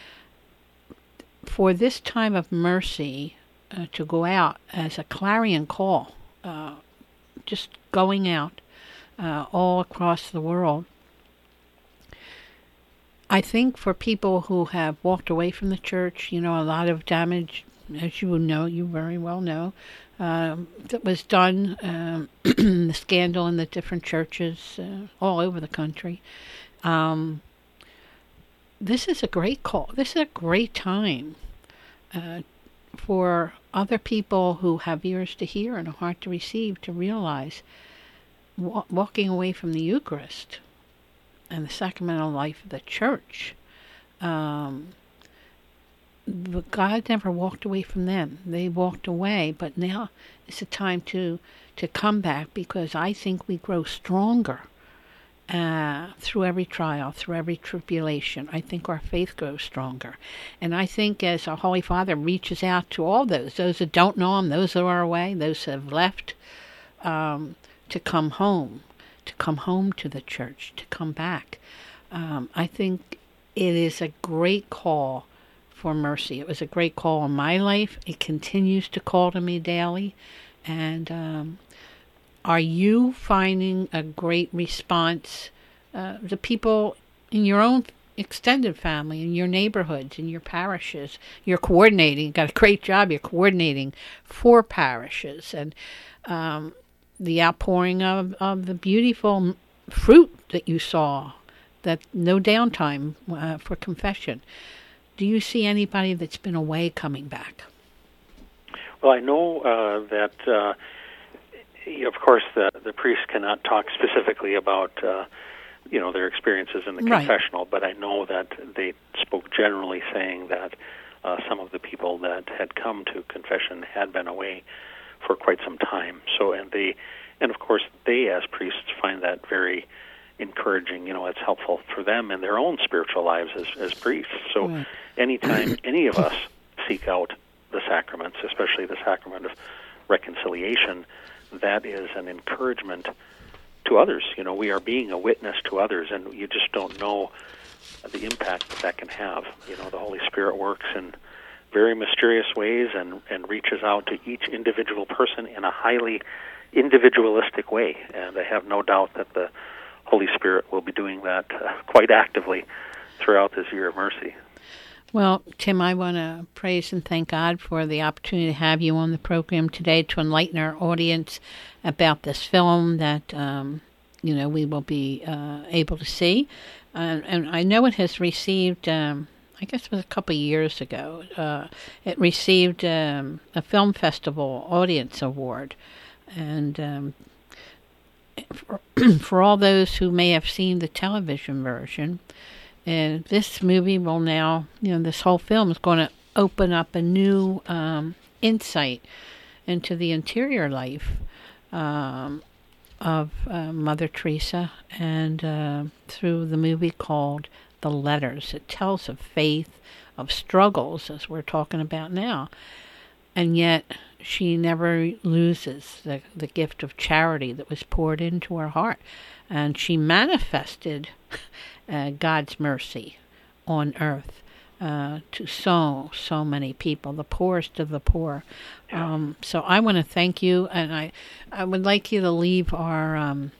Speaker 3: For this time of mercy uh, to go out as a clarion call, uh, just going out uh, all across the world. I think for people who have walked away from the church, you know, a lot of damage, as you know, you very well know, um, that was done, um, the scandal in the different churches uh, all over the country. Um, this is a great call. This is a great time uh, for other people who have ears to hear and a heart to receive to realize wa- walking away from the Eucharist and the sacramental life of the church, um, but God never walked away from them. They walked away, but now it's a time to to come back, because I think we grow stronger uh, through every trial, through every tribulation. I think our faith grows stronger. And I think as our Holy Father reaches out to all those, those that don't know Him, those who are away, those who have left, um, to come home, to come home to the church, to come back. Um, I think it is a great call for mercy. It was a great call in my life. It continues to call to me daily. And um, are you finding a great response? Uh, the people in your own extended family, in your neighborhoods, in your parishes, you're coordinating. You've got a great job. You're coordinating four parishes. And um, the outpouring of, of the beautiful fruit that you saw, that no downtime uh, for confession. Do you see anybody that's been away coming back?
Speaker 4: Well, I know uh, that, uh, of course, the, the priest cannot talk specifically about, uh, you know, their experiences in the
Speaker 3: right.
Speaker 4: confessional, but I know that they spoke generally saying that uh, some of the people that had come to confession had been away for quite some time. So, and they, and of course, they as priests find that very encouraging. You know, it's helpful for them in their own spiritual lives as, as priests. So right. anytime any of us seek out the sacraments, especially the sacrament of reconciliation, that is an encouragement to others. You know, we are being a witness to others, and you just don't know the impact that that can have. You know, the Holy Spirit works in very mysterious ways and, and reaches out to each individual person in a highly individualistic way. And I have no doubt that the Holy Spirit will be doing that uh, quite actively throughout this year of mercy.
Speaker 3: Well, Tim, I want to praise and thank God for the opportunity to have you on the program today to enlighten our audience about this film that, um, you know, we will be uh, able to see and, and I know it has received, um, I guess it was a couple of years ago, uh, it received um, a film festival audience award. And um, for, for all those who may have seen the television version, uh, this movie will now, you know, this whole film is going to open up a new um, insight into the interior life um, of uh, Mother Teresa, and uh, through the movie called The Letters. It tells of faith, of struggles, as we're talking about now, and yet she never loses the, the gift of charity that was poured into her heart. And she manifested uh, God's mercy on earth uh, to so, so many people, the poorest of the poor.
Speaker 4: Yeah.
Speaker 3: Um, so I want to thank you, and I, I would like you to leave our um,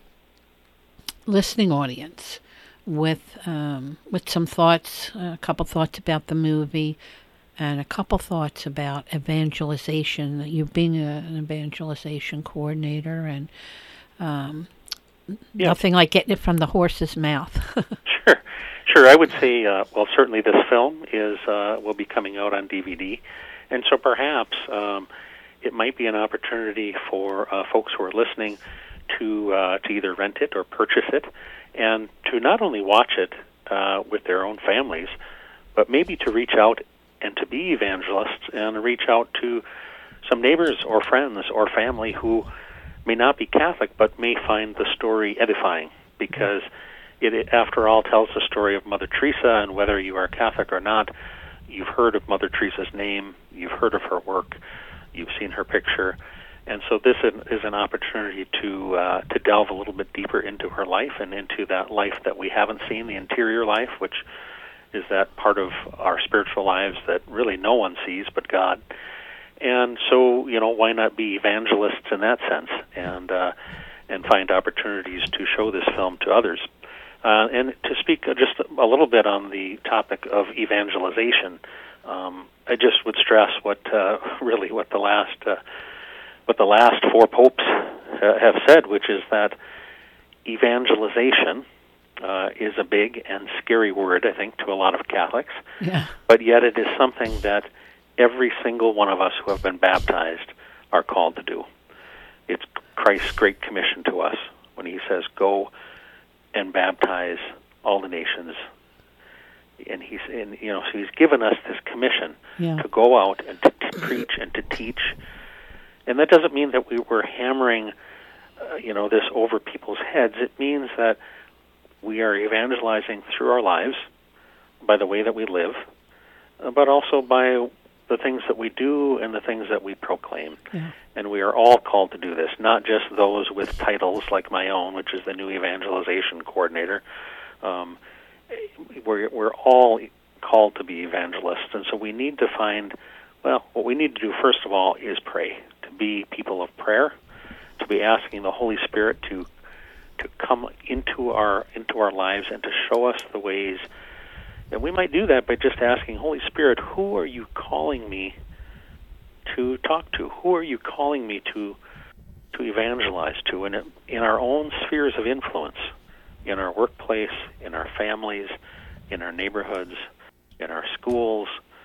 Speaker 3: listening audience with um, with some thoughts, a couple thoughts about the movie, and a couple thoughts about evangelization, you being a, an evangelization coordinator, and um,
Speaker 4: yeah.
Speaker 3: nothing like getting it from the horse's mouth.
Speaker 4: Sure. Sure, I would say, uh, well, certainly this film is uh, will be coming out on D V D, and so perhaps um, it might be an opportunity for uh, folks who are listening to uh, to either rent it or purchase it, and to not only watch it uh, with their own families, but maybe to reach out and to be evangelists and reach out to some neighbors or friends or family who may not be Catholic but may find the story edifying, because it, after all, tells the story of Mother Teresa, and whether you are Catholic or not, you've heard of Mother Teresa's name, you've heard of her work, you've seen her picture, and so this is an opportunity to uh, to delve a little bit deeper into her life and into that life that we haven't seen, the interior life, which is that part of our spiritual lives that really no one sees but God. And so, you know, why not be evangelists in that sense, and uh, and find opportunities to show this film to others. Uh, and to speak just a little bit on the topic of evangelization, um, I just would stress what uh, really what the last uh, what the last four popes uh, have said, which is that evangelization uh, is a big and scary word, I think, to a lot of Catholics.
Speaker 3: Yeah.
Speaker 4: But yet it is something that every single one of us who have been baptized are called to do. It's Christ's great commission to us when he says, "Go and baptize all the nations." And he's, and, you know, so he's given us this commission
Speaker 3: yeah.
Speaker 4: to go out and to, to preach and to teach. And that doesn't mean that we were hammering, uh, you know, this over people's heads. It means that we are evangelizing through our lives, by the way that we live, uh, but also by the things that we do and the things that we proclaim.
Speaker 3: Yeah.
Speaker 4: And we are all called to do this, not just those with titles like my own, which is the new evangelization coordinator. Um, we're, we're all called to be evangelists, and so we need to find, well, what we need to do first of all is pray, to be people of prayer, to be asking the Holy Spirit to to come into our into our lives and to show us the ways. And we might do that by just asking, Holy Spirit, who are you calling me to talk to? Who are you calling me to to evangelize to in, in our own spheres of influence, in our workplace, in our families, in our neighborhoods, in our schools?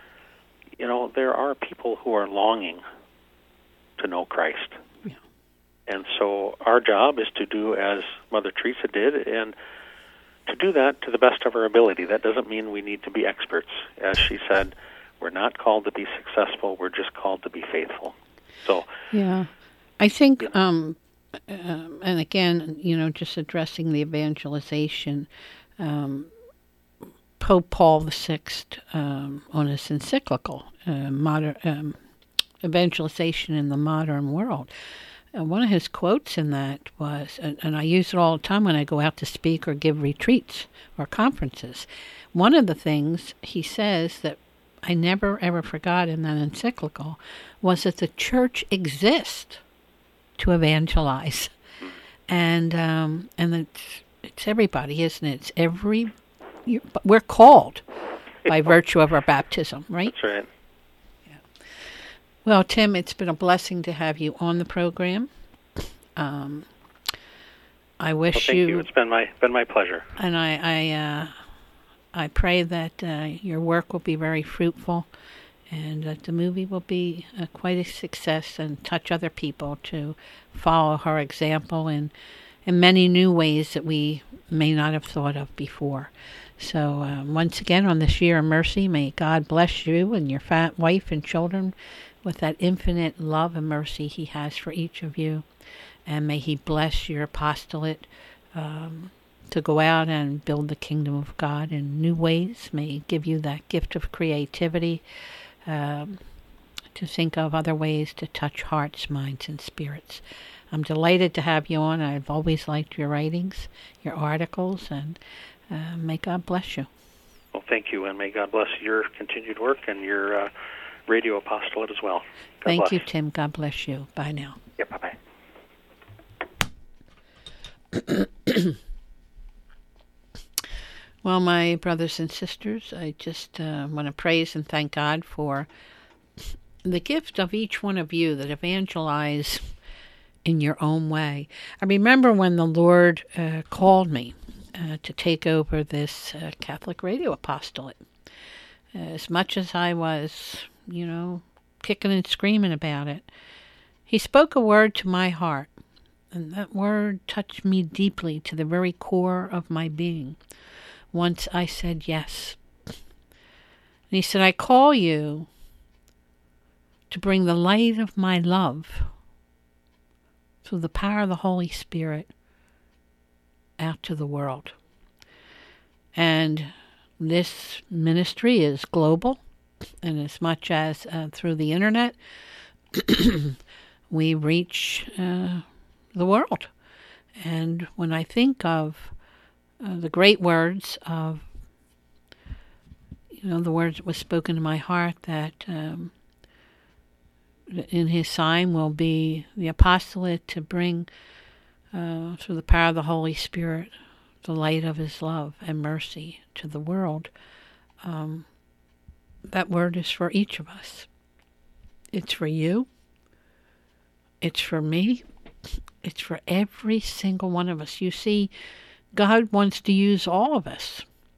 Speaker 4: You know, there are people who are longing to know Christ.
Speaker 3: Yeah.
Speaker 4: And so our job is to do as Mother Teresa did, and to do that to the best of our ability. That doesn't mean we need to be experts. As she said, we're not called to be successful, we're just called to be faithful. So,
Speaker 3: yeah, I think, you know, um, um, and again, you know, just addressing the evangelization, um, Pope Paul the Sixth, um, on his encyclical, uh, modern um, evangelization in the modern world. Uh, one of his quotes in that was, and, and I use it all the time when I go out to speak or give retreats or conferences. One of the things he says that I never ever forgot in that encyclical was that the church exists to evangelize, and um, and it's it's everybody, isn't it? It's every you, we're called by virtue of our baptism, right?
Speaker 4: That's right.
Speaker 3: Well, Tim, it's been a blessing to have you on the program. Um, I wish
Speaker 4: well, thank
Speaker 3: you,
Speaker 4: you. It's been my been my pleasure.
Speaker 3: And I I, uh, I pray that uh, your work will be very fruitful, and that the movie will be uh, quite a success and touch other people to follow her example in in many new ways that we may not have thought of before. So um, once again, on this year of mercy, may God bless you and your fat wife and children with that infinite love and mercy He has for each of you. And may He bless your apostolate um, to go out and build the kingdom of God in new ways. May He give you that gift of creativity um, to think of other ways to touch hearts, minds, and spirits. I'm delighted to have you on. I've always liked your writings, your articles, and uh, may God bless you.
Speaker 4: Well, thank you, and may God bless your continued work and your uh, radio apostolate as well. God
Speaker 3: Thank
Speaker 4: bless.
Speaker 3: you, Tim. God bless you. Bye now.
Speaker 4: Yeah, bye-bye.
Speaker 3: Well, my brothers and sisters, I just uh, want to praise and thank God for the gift of each one of you that evangelize in your own way. I remember when the Lord uh, called me uh, to take over this uh, Catholic radio apostolate. As much as I was, you know, kicking and screaming about it, He spoke a word to my heart, and that word touched me deeply to the very core of my being. Once I said yes. And He said, I call you to bring the light of my love through the power of the Holy Spirit out to the world. And this ministry is global, and as much as uh, through the internet, we reach uh, the world. And when I think of uh, the great words of, you know, the words that was spoken in my heart, that um, in His sign will be the apostolate to bring, uh, through the power of the Holy Spirit, the light of His love and mercy to the world. Um, that word is for each of us. It's for you. It's for me. It's for every single one of us. You see, God wants to use all of us.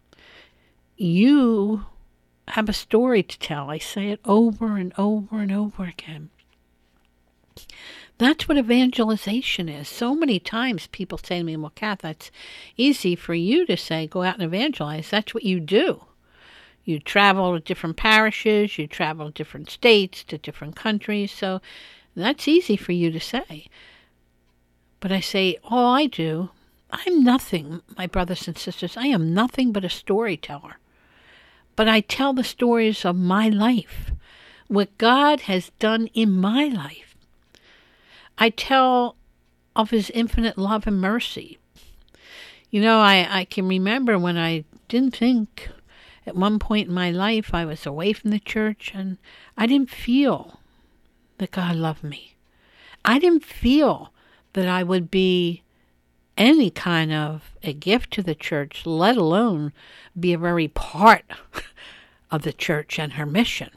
Speaker 3: You have a story to tell. I say it over and over and over again. That's what evangelization is. So many times people say to me, well, Kath, that's easy for you to say, go out and evangelize. That's what you do. You travel to different parishes, you travel to different states, to different countries, so that's easy for you to say. But I say, all I do, I'm nothing, my brothers and sisters, I am nothing but a storyteller. But I tell the stories of my life, what God has done in my life. I tell of His infinite love and mercy. You know, I, I can remember when I didn't think, at one point in my life, I was away from the church, and I didn't feel that God loved me. I didn't feel that I would be any kind of a gift to the church, let alone be a very part of the church and her mission.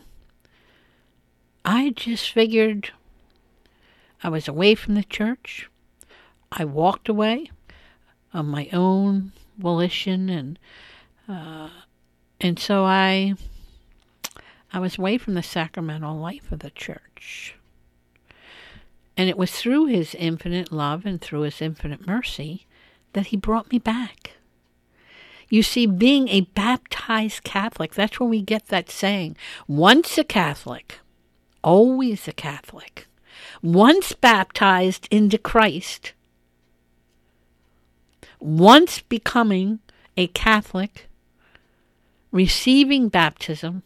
Speaker 3: I just figured I was away from the church. I walked away of my own volition, and uh, and so I I was away from the sacramental life of the church. And it was through His infinite love and through His infinite mercy that He brought me back. You see, being a baptized Catholic, that's where we get that saying, once a Catholic, always a Catholic. Once baptized into Christ, once becoming a Catholic, receiving baptism,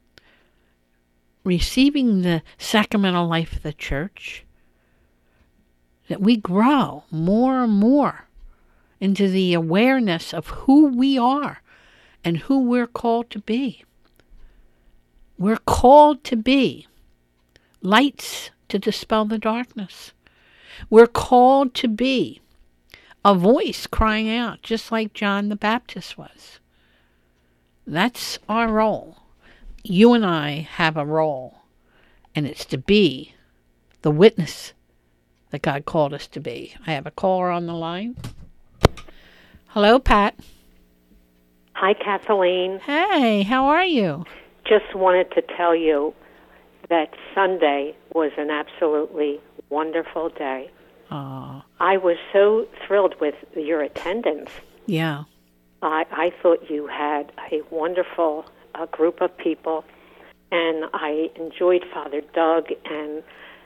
Speaker 3: receiving the sacramental life of the church, that we grow more and more into the awareness of who we are and who we're called to be. We're called to be lights to dispel the darkness. We're called to be a voice crying out, just like John the Baptist was. That's our role. You and I have a role, and it's to be the witness that God called us to be. I have a caller on the line. Hello, Pat.
Speaker 5: Hi, Kathleen.
Speaker 3: Hey, how are you?
Speaker 5: Just wanted to tell you that Sunday was an absolutely wonderful day.
Speaker 3: Oh,
Speaker 5: I was so thrilled with your attendance.
Speaker 3: yeah.
Speaker 5: I, I thought you had a wonderful uh, group of people, and I enjoyed Father Doug, and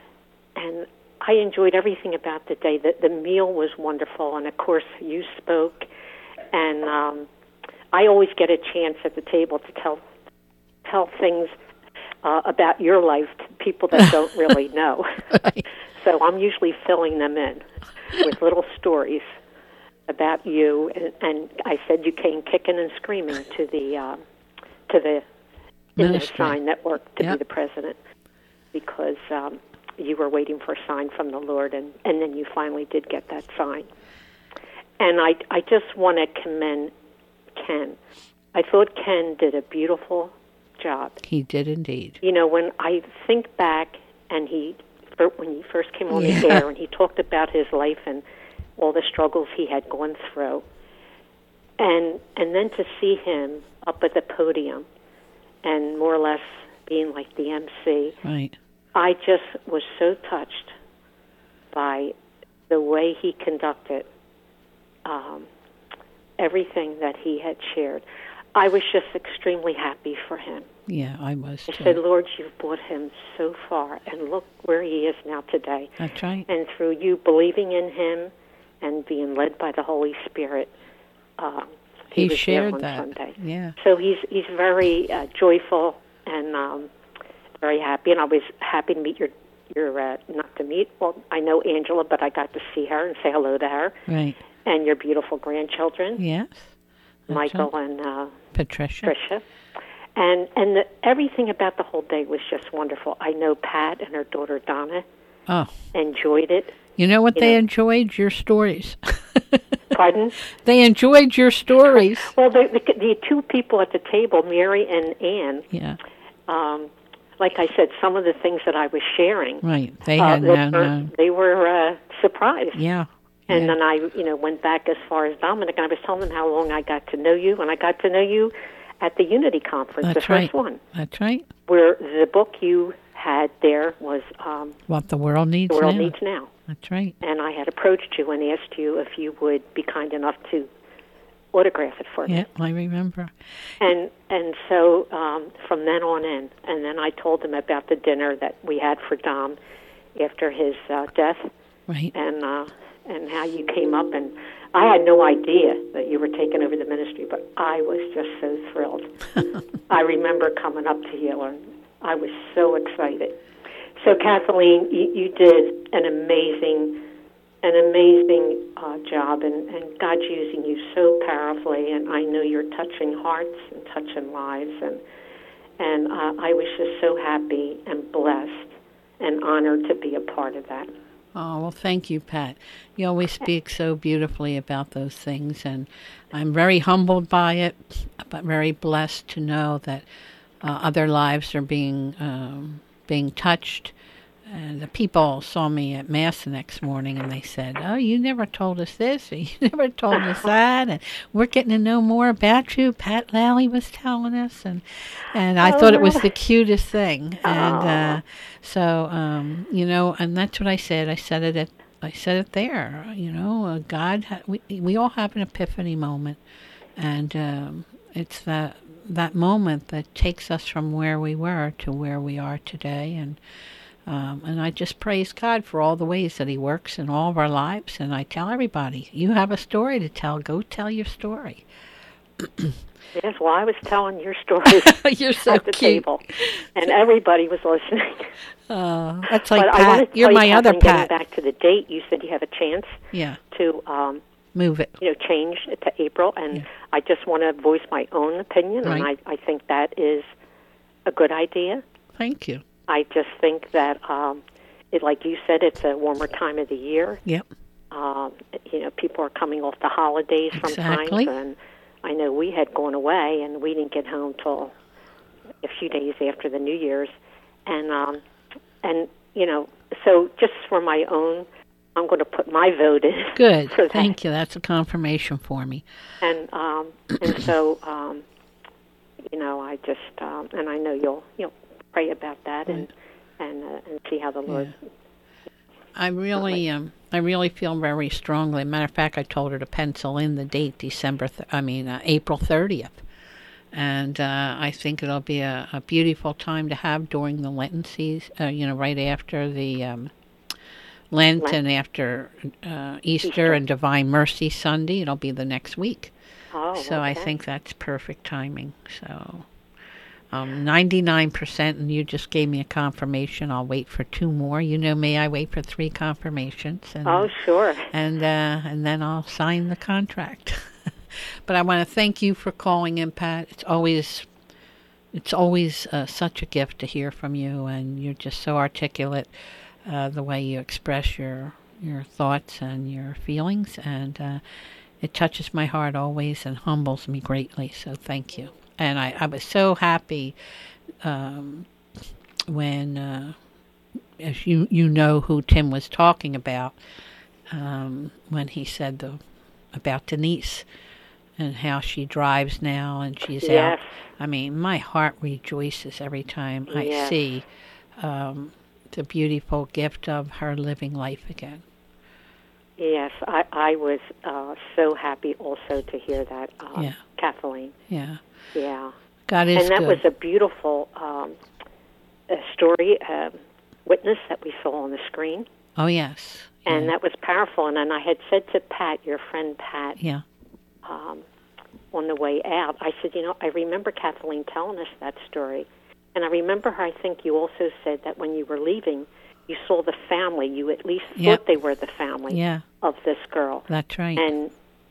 Speaker 5: and I enjoyed everything about the day. The, the meal was wonderful, and of course you spoke, and um, I always get a chance at the table to tell tell things uh, about your life to people that don't really know.
Speaker 3: Right.
Speaker 5: So I'm usually filling them in with little stories about you, and, and I said you came kicking and screaming to the uh, to the
Speaker 3: Ministry.
Speaker 5: Sign Network to
Speaker 3: Yep.
Speaker 5: be the president because um, you were waiting for a sign from the Lord, and, and then you finally did get that sign. And I I just want to commend Ken. I thought Ken did a beautiful job.
Speaker 3: He did indeed.
Speaker 5: You know, when I think back, and he when he first came on
Speaker 3: Yeah.
Speaker 5: the air, and he talked about his life and all the struggles he had gone through, and and then to see him up at the podium and more or less being like the M C,
Speaker 3: Right.
Speaker 5: I just was so touched by the way he conducted um, everything that he had shared. I was just extremely happy for him.
Speaker 3: Yeah, I was
Speaker 5: I
Speaker 3: too.
Speaker 5: said, Lord, you've brought him so far, and look where he is now today.
Speaker 3: That's right.
Speaker 5: And through you believing in him and being led by the Holy Spirit, uh, he,
Speaker 3: He
Speaker 5: was
Speaker 3: shared
Speaker 5: there on
Speaker 3: that.
Speaker 5: Sunday.
Speaker 3: Yeah.
Speaker 5: So he's he's very uh, joyful and um, very happy. And I was happy to meet your your uh, not to meet. Well, I know Angela, but I got to see her and say hello to her
Speaker 3: Right.
Speaker 5: and your beautiful grandchildren,
Speaker 3: Yes. That's
Speaker 5: Michael
Speaker 3: right.
Speaker 5: and uh,
Speaker 3: Patricia.
Speaker 5: Tricia. And and the, everything about the whole day was just wonderful. I know Pat and her daughter Donna
Speaker 3: Oh,
Speaker 5: enjoyed it.
Speaker 3: you know what
Speaker 5: You
Speaker 3: they
Speaker 5: know-
Speaker 3: enjoyed? Your stories.
Speaker 5: Pardon?
Speaker 3: They enjoyed your stories.
Speaker 5: Well, the, the, the two people at the table, Mary and Ann,
Speaker 3: Yeah.
Speaker 5: um, like I said, some of the things that I was sharing,
Speaker 3: Right. They
Speaker 5: uh,
Speaker 3: had
Speaker 5: they
Speaker 3: no,
Speaker 5: were,
Speaker 3: no.
Speaker 5: they were uh, surprised.
Speaker 3: Yeah.
Speaker 5: And
Speaker 3: yeah.
Speaker 5: then I, you know, went back as far as Dominic, and I was telling them how long I got to know you, and I got to know you at the Unity Conference,
Speaker 3: That's
Speaker 5: the first
Speaker 3: right.
Speaker 5: one,
Speaker 3: That's right.
Speaker 5: where the book you had there was um,
Speaker 3: What the world needs
Speaker 5: The World
Speaker 3: now.
Speaker 5: Needs Now.
Speaker 3: That's right.
Speaker 5: And I had approached you and asked you if you would be kind enough to autograph it for me.
Speaker 3: Yeah, I remember.
Speaker 5: And and so um, from then on in, and then I told them about the dinner that we had for Dom after his uh, death,
Speaker 3: Right.
Speaker 5: and uh, and how you came up, and I had no idea that you were taking over the ministry, but I was just so thrilled. I remember coming up to you, and I was so excited. So Kathleen, you, you did an amazing, an amazing uh, job, and, and God's using you so powerfully, and I know you're touching hearts and touching lives, and and uh, I was just so happy and blessed and honored to be a part of that.
Speaker 3: Oh, well, thank you, Pat. You always speak so beautifully about those things, and I'm very humbled by it, but very blessed to know that uh, other lives are being um, being touched. And the people saw me at Mass the next morning, and they said, "Oh, you never told us this, or you never told us that, and we're getting to know more about you." Pat Lally was telling us, and and I
Speaker 5: Oh,
Speaker 3: thought it was
Speaker 5: really?
Speaker 3: the cutest thing. And
Speaker 5: Aw.
Speaker 3: uh, so, um, you know, and that's what I said. I said it at, I said it there. You know, uh, God, ha- we we all have an epiphany moment, and um, it's that that moment that takes us from where we were to where we are today, and. Um, and I just praise God for all the ways that He works in all of our lives. And I tell everybody, you have a story to tell. Go tell your story.
Speaker 5: Yes, well, I was telling your stories
Speaker 3: You're so
Speaker 5: at the
Speaker 3: cute.
Speaker 5: table, and everybody was listening.
Speaker 3: Uh, that's like
Speaker 5: but I want
Speaker 3: Pat.
Speaker 5: to
Speaker 3: You're
Speaker 5: tell
Speaker 3: my
Speaker 5: you,
Speaker 3: other
Speaker 5: Catherine,
Speaker 3: Pat.
Speaker 5: getting back to the date, you said you have a chance
Speaker 3: Yeah,
Speaker 5: to, um,
Speaker 3: move it.
Speaker 5: you know, change it to April, and
Speaker 3: Yeah.
Speaker 5: I just want to voice my own opinion, and
Speaker 3: Right.
Speaker 5: I, I think that is a good idea.
Speaker 3: Thank you.
Speaker 5: I just think that, um, it, like you said, it's a warmer time of the year.
Speaker 3: Yep.
Speaker 5: Um, you know, people are coming off the holidays
Speaker 3: Exactly.
Speaker 5: sometimes, and I know we had gone away, and we didn't get home till a few days after the New Year's, and um, and you know, so just for my own I'm going to put my vote in.
Speaker 3: Good.
Speaker 5: For that.
Speaker 3: Thank you. That's a confirmation for me.
Speaker 5: And um, and so, um, you know, I just um, and I know you'll you'll pray about that and and uh, and see how the Lord.
Speaker 3: Yeah. I really um I really feel very strongly. Matter of fact, I told her to pencil in the date December. Th- I mean uh, April thirtieth, and uh, I think it'll be a, a beautiful time to have during the Lenten season. Uh, you know, right after the um, Lent, Lent and after uh, Easter, Easter and Divine Mercy Sunday. It'll be the next week.
Speaker 5: Oh,
Speaker 3: so
Speaker 5: okay.
Speaker 3: I think that's perfect timing. So. Um, ninety-nine percent, and you just gave me a confirmation. I'll wait for two more. You know me, I wait for three confirmations. And,
Speaker 5: oh, sure.
Speaker 3: And uh, and then I'll sign the contract. But I want to thank you for calling in, Pat. It's always, it's always uh, such a gift to hear from you, and you're just so articulate, uh, the way you express your your thoughts and your feelings, and uh, it touches my heart always and humbles me greatly. So thank you. And I, I was so happy um, when, uh, as you you know who Tim was talking about, um, when he said the about Denise and how she drives now and she's
Speaker 5: yes.
Speaker 3: out. I mean, my heart rejoices every time I
Speaker 5: yes.
Speaker 3: see um, the beautiful gift of her living life again.
Speaker 5: Yes, I, I was uh, so happy also to hear that, uh,
Speaker 3: yeah.
Speaker 5: Kathleen.
Speaker 3: Yeah.
Speaker 5: Yeah.
Speaker 3: God is
Speaker 5: And that
Speaker 3: good.
Speaker 5: was a beautiful um, a story, uh, witness that we saw on the screen.
Speaker 3: Oh, yes.
Speaker 5: And
Speaker 3: yeah.
Speaker 5: that was powerful. And, and I had said to Pat, your friend Pat,
Speaker 3: yeah.
Speaker 5: um, on the way out, I said, you know, I remember Kathleen telling us that story. And I remember her, I think you also said that when you were leaving, you saw the family. You at least
Speaker 3: Yep.
Speaker 5: thought they were the family
Speaker 3: yeah.
Speaker 5: of this girl.
Speaker 3: That's right.
Speaker 5: And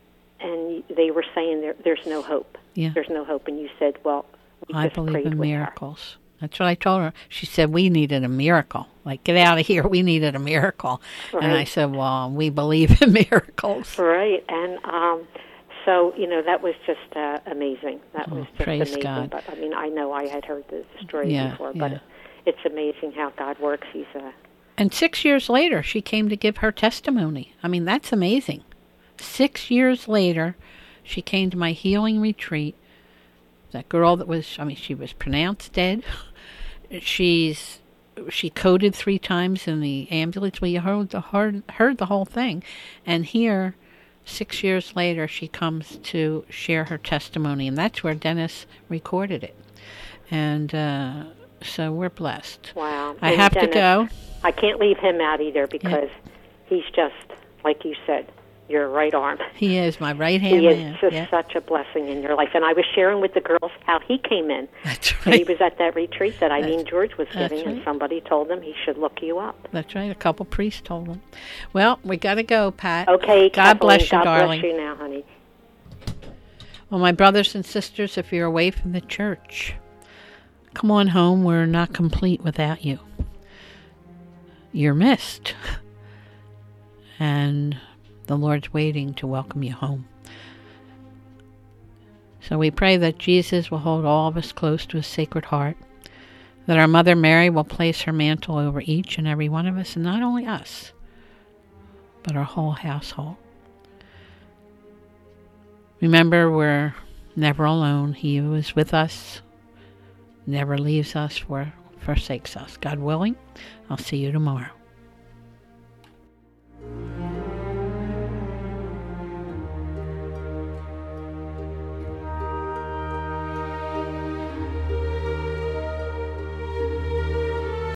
Speaker 5: and they were saying there, there's no hope.
Speaker 3: Yeah.
Speaker 5: There's no hope. And you said, well, we
Speaker 3: I
Speaker 5: just
Speaker 3: believe
Speaker 5: prayed
Speaker 3: in
Speaker 5: with
Speaker 3: miracles. That's what I told her. She said, we needed a miracle. Like, get out of here. We needed a miracle.
Speaker 5: Right.
Speaker 3: And I said, well, we believe in miracles.
Speaker 5: her. Right. And um, so, you know, that was just uh, amazing. That
Speaker 3: Oh,
Speaker 5: was just
Speaker 3: praise
Speaker 5: amazing.
Speaker 3: God.
Speaker 5: But, I mean, I know I had heard the story
Speaker 3: Yeah,
Speaker 5: before,
Speaker 3: yeah.
Speaker 5: but it, it's amazing how God works. He's a...
Speaker 3: And six years later, she came to give her testimony. I mean, that's amazing. Six years later, she came to my healing retreat. That girl that was, I mean, she was pronounced dead. She's, she coded three times in the ambulance. We heard the, heard, heard the whole thing. And here, six years later, she comes to share her testimony. And that's where Dennis recorded it. And uh, so we're blessed.
Speaker 5: Wow.
Speaker 3: I
Speaker 5: And
Speaker 3: have
Speaker 5: Dennis,
Speaker 3: to go.
Speaker 5: I can't leave him out either because
Speaker 3: Yeah.
Speaker 5: he's just, like you said, your right arm.
Speaker 3: He is my right-hand
Speaker 5: He is
Speaker 3: man.
Speaker 5: just
Speaker 3: Yeah.
Speaker 5: such a blessing in your life. And I was sharing with the girls how he came in.
Speaker 3: That's
Speaker 5: And he
Speaker 3: right.
Speaker 5: was at that retreat that Eileen
Speaker 3: That's-
Speaker 5: George was
Speaker 3: that's
Speaker 5: giving, and
Speaker 3: right.
Speaker 5: somebody told him he should look you up.
Speaker 3: That's right. A couple priests told him. Well, we got to go, Pat.
Speaker 5: Okay,
Speaker 3: God
Speaker 5: Kathleen,
Speaker 3: bless you,
Speaker 5: God
Speaker 3: darling.
Speaker 5: bless you now, honey.
Speaker 3: Well, my brothers and sisters, if you're away from the church, come on home. We're not complete without you. You're missed. And the Lord's waiting to welcome you home. So we pray that Jesus will hold all of us close to his sacred heart, that our Mother Mary will place her mantle over each and every one of us, and not only us, but our whole household. Remember, we're never alone. He who is with us never leaves us or forsakes us. God willing, I'll see you tomorrow.